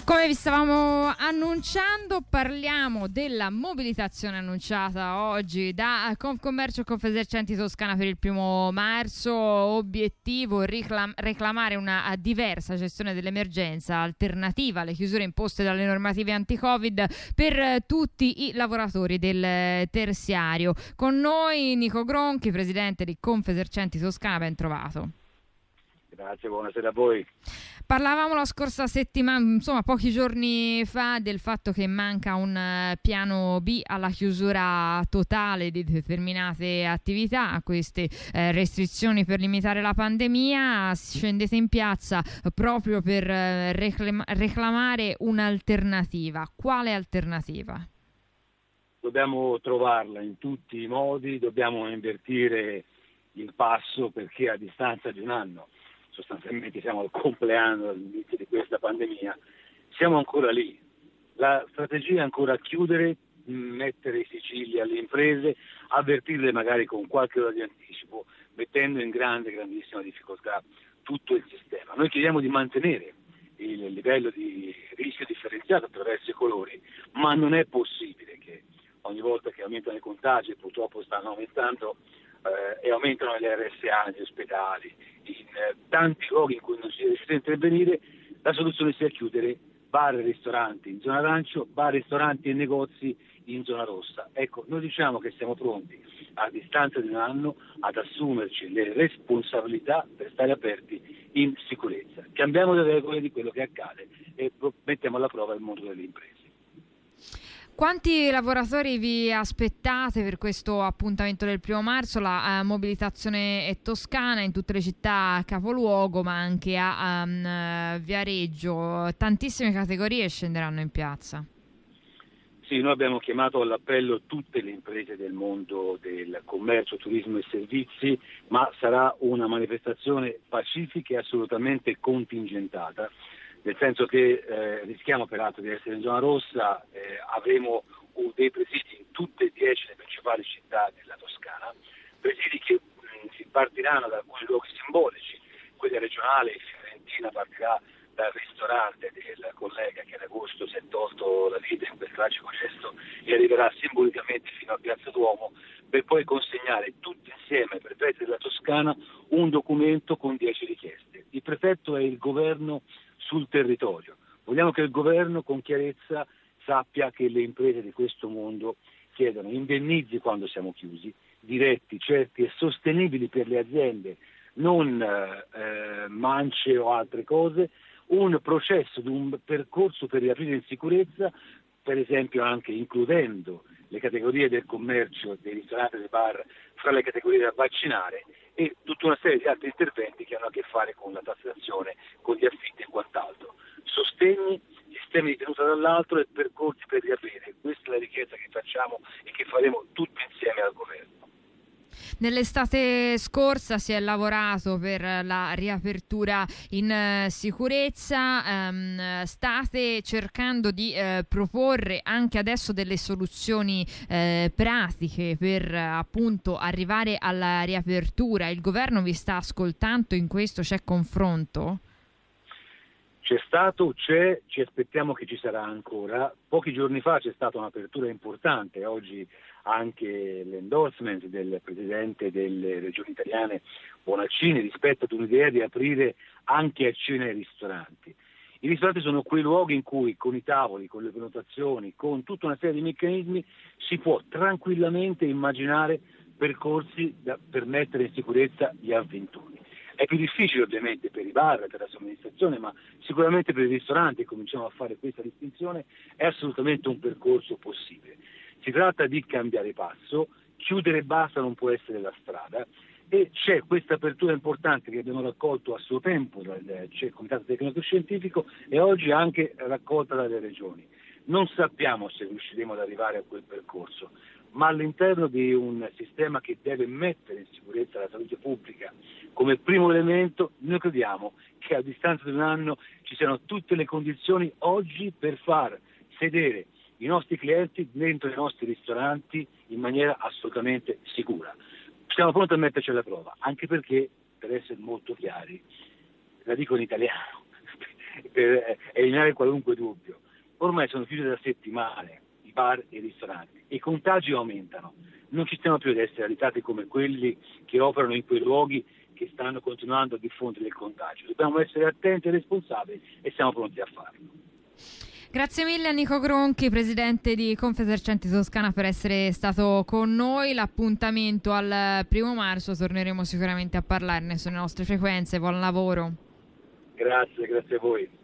Come vi stavamo annunciando, parliamo della mobilitazione annunciata oggi da Confcommercio e Confesercenti Toscana per il 1° marzo. Obiettivo reclamare una diversa gestione dell'emergenza, alternativa alle chiusure imposte dalle normative anti-Covid per tutti i lavoratori del terziario. Con noi Nico Gronchi, presidente di Confesercenti Toscana, ben trovato. Grazie, buonasera a voi. Parlavamo la scorsa settimana, insomma pochi giorni fa, del fatto che manca un piano B alla chiusura totale di determinate attività, a queste restrizioni per limitare la pandemia. Scendete in piazza proprio per reclamare un'alternativa. Quale alternativa? Dobbiamo trovarla in tutti i modi, dobbiamo invertire il passo, perché a distanza di un anno, sostanzialmente siamo al compleanno dall'inizio di questa pandemia, siamo ancora lì. La strategia è ancora chiudere, mettere i sigilli alle imprese, avvertirle magari con qualche ora di anticipo, mettendo in grandissima difficoltà tutto il sistema. Noi chiediamo di mantenere il livello di rischio differenziato attraverso i colori, ma non è possibile che ogni volta che aumentano i contagi, e purtroppo stanno aumentando, e aumentano le RSA negli ospedali, in tanti luoghi in cui non si riesce a intervenire, la soluzione sia chiudere bar e ristoranti in zona arancio, bar, ristoranti e negozi in zona rossa. Ecco, noi diciamo che siamo pronti a distanza di un anno ad assumerci le responsabilità per stare aperti in sicurezza. Cambiamo le regole di quello che accade e mettiamo alla prova il mondo delle imprese. Quanti lavoratori vi aspettate per questo appuntamento del 1° marzo? La mobilitazione è toscana, in tutte le città a capoluogo, ma anche a Viareggio. Tantissime categorie scenderanno in piazza. Sì, noi abbiamo chiamato all'appello tutte le imprese del mondo del commercio, turismo e servizi, ma sarà una manifestazione pacifica e assolutamente contingentata. Nel senso che rischiamo peraltro di essere in zona rossa, avremo dei presidi in tutte e 10 le principali città della Toscana, presidi che si partiranno da alcuni luoghi simbolici, quella regionale, Fiorentina partirà dal ristorante del collega che ad agosto si è tolto la vita in quel tragico gesto e arriverà simbolicamente fino a Piazza Duomo, per poi consegnare tutti insieme ai prefetti della Toscana un documento con 10 richieste. Il prefetto è il governo sul territorio. Vogliamo che il governo con chiarezza sappia che le imprese di questo mondo chiedono indennizzi quando siamo chiusi, diretti, certi e sostenibili per le aziende, non mance o altre cose, un processo, un percorso per riaprire in sicurezza, per esempio anche includendo le categorie del commercio, dei ristoranti e dei bar fra le categorie da vaccinare, e tutta una serie di altri interventi che hanno a che fare con la tassazione, con gli affitti e quant'altro. Sostegni, sistemi di tenuta dall'altro e percorsi per riaprire. Questa è la richiesta che facciamo e che faremo tutti insieme al governo. Nell'estate scorsa si è lavorato per la riapertura in sicurezza, state cercando di proporre anche adesso delle soluzioni pratiche per appunto arrivare alla riapertura. Il governo vi sta ascoltando in questo? C'è confronto? C'è stato, c'è, ci aspettiamo che ci sarà ancora. Pochi giorni fa c'è stata un'apertura importante, oggi anche l'endorsement del Presidente delle Regioni Italiane Bonaccini rispetto ad un'idea di aprire anche a cene e ristoranti. I ristoranti sono quei luoghi in cui con i tavoli, con le prenotazioni, con tutta una serie di meccanismi si può tranquillamente immaginare percorsi per mettere in sicurezza gli avventori. È più difficile ovviamente per i bar, per la somministrazione, ma sicuramente per i ristoranti, cominciamo a fare questa distinzione, è assolutamente un percorso possibile. Si tratta di cambiare passo, chiudere e basta non può essere la strada, e c'è questa apertura importante che abbiamo raccolto a suo tempo dal Comitato Tecnico Scientifico e oggi anche raccolta dalle regioni. Non sappiamo se riusciremo ad arrivare a quel percorso, ma all'interno di un sistema che deve mettere in sicurezza la salute pubblica come primo elemento, noi crediamo che a distanza di un anno ci siano tutte le condizioni oggi per far sedere i nostri clienti dentro i nostri ristoranti in maniera assolutamente sicura. Siamo pronti a metterci alla prova, anche perché, per essere molto chiari, la dico in italiano, per eliminare qualunque dubbio. Ormai sono chiuse da settimane i bar e i ristoranti e i contagi aumentano. Non ci stiamo più ad essere alitati come quelli che operano in quei luoghi che stanno continuando a diffondere il contagio. Dobbiamo essere attenti e responsabili e siamo pronti a farlo. Grazie mille a Nico Gronchi, presidente di Confesercenti Toscana, per essere stato con noi. L'appuntamento al 1 marzo, torneremo sicuramente a parlarne sulle nostre frequenze. Buon lavoro. Grazie a voi.